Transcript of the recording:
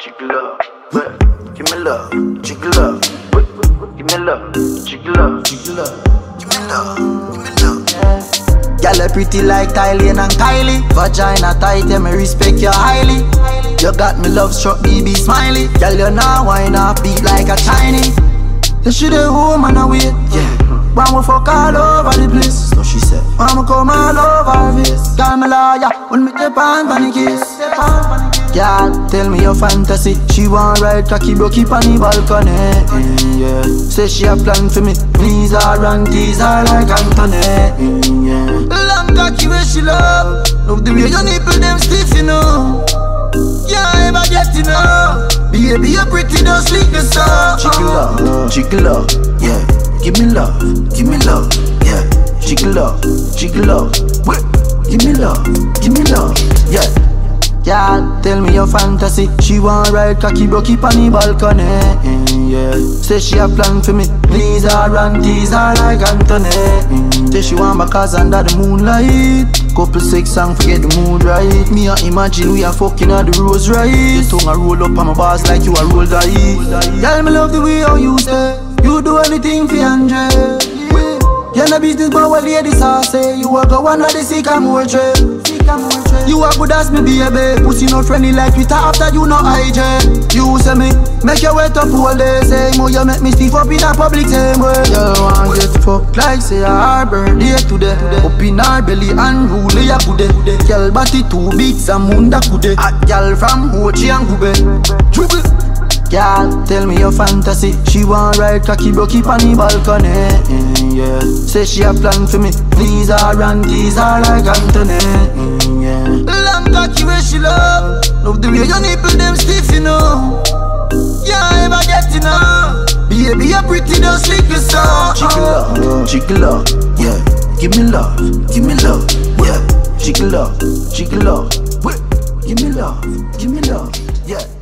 jiggle up, give me love, jiggle up, give me love, jiggle up, jiggle up, give me love, give me love. Girl, pretty like Tyleen and Kylie. Vagina tight, yeah, me respect you highly. You got me love struck, BB smiley. Girl, you now wine up, beat like a Chinese. You should have home and away, yeah. Wanna fuck all over the place, so she said. Wanna come all over her face. Call me lawyer, when me step on the case. Girl, tell me your fantasy. She want ride cocky broke up on the balcony, yeah. Say she a plan for me. Please her and tease her like Anthony, yeah. Long cocky where she love. Love the way your nipple them stiff, you know. Can't ever get enough. Baby, you're pretty, don't sleep the sun. Jiggle up, yeah. Give me love, yeah. Jiggle up, wait. Give me love, yeah. Girl, tell me your fantasy. She want ride cocky broke up on the balcony, yeah. Say she a plan for me. Please her and tease her like Anthony. Say she want my cause under the moonlight. Couple sex song, forget the mood right. Me a imagine we a fucking at the rose right. Your tongue a roll up on my bars like you a roll die. Girl, me love the way how you say. You do anything for Andre. You're no business but what ladies are say. You a go one of the sycamore tree. You a good as me baby. Pussy no friendly like Twitter after you no IJ. You say me, make your wet up all day. Say more you make me stiff up in a public same way. You want get fucked like say her birthday today. Up in her belly and rule ya kude. Girl body 2 beats and munda kude. A girl from Hochi and Gube. Dribble. Girl, tell me your fantasy. She want ride cocky broke up on the balcony, yeah. Say she a plan for me. Please her and tease her like Anthony, yeah. Long cocky where she love. Love the way your nipple them stiff, you know. Can't ever get enough. Baby, you're pretty, don't sleep the sun. Jiggle up, yeah. Give me love, yeah. Jiggle up, wait. Give me love, yeah.